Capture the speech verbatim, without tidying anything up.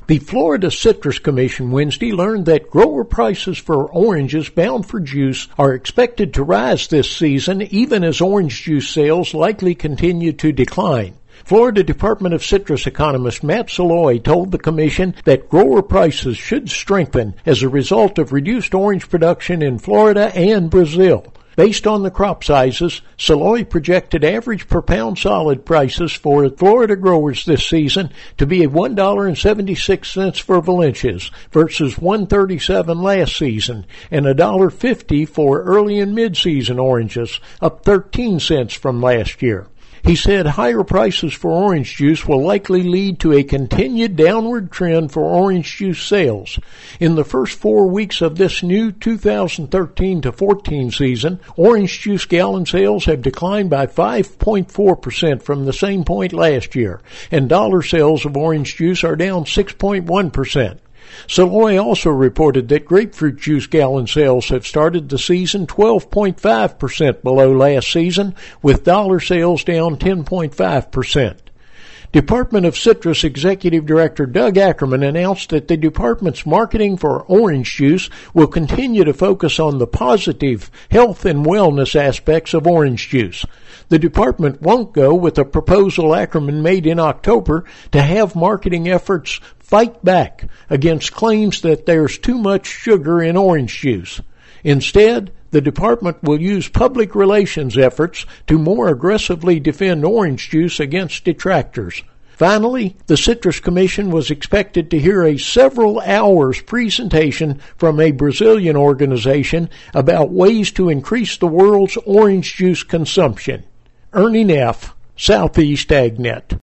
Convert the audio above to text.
The Florida Citrus Commission Wednesday learned that grower prices for oranges bound for juice are expected to rise this season, even as orange juice sales likely continue to decline. Florida Department of Citrus economist Matt Saloy told the commission that grower prices should strengthen as a result of reduced orange production in Florida and Brazil. Based on the crop sizes, Saloy projected average per pound solid prices for Florida growers this season to be one dollar and seventy-six cents for Valencias versus one dollar and thirty-seven cents last season, and one dollar and fifty cents for early and mid-season oranges, up thirteen cents from last year. He said higher prices for orange juice will likely lead to a continued downward trend for orange juice sales. In the first four weeks of this new two thousand thirteen to fourteen season, orange juice gallon sales have declined by five point four percent from the same point last year, and dollar sales of orange juice are down six point one percent. Saloy also reported that grapefruit juice gallon sales have started the season twelve point five percent below last season, with dollar sales down ten point five percent. Department of Citrus Executive Director Doug Ackerman announced that the department's marketing for orange juice will continue to focus on the positive health and wellness aspects of orange juice. The department won't go with a proposal Ackerman made in October to have marketing efforts fight back against claims that there's too much sugar in orange juice. Instead, the department will use public relations efforts to more aggressively defend orange juice against detractors. Finally, the Citrus Commission was expected to hear a several hours presentation from a Brazilian organization about ways to increase the world's orange juice consumption. Ernie Neff, Southeast AgNet.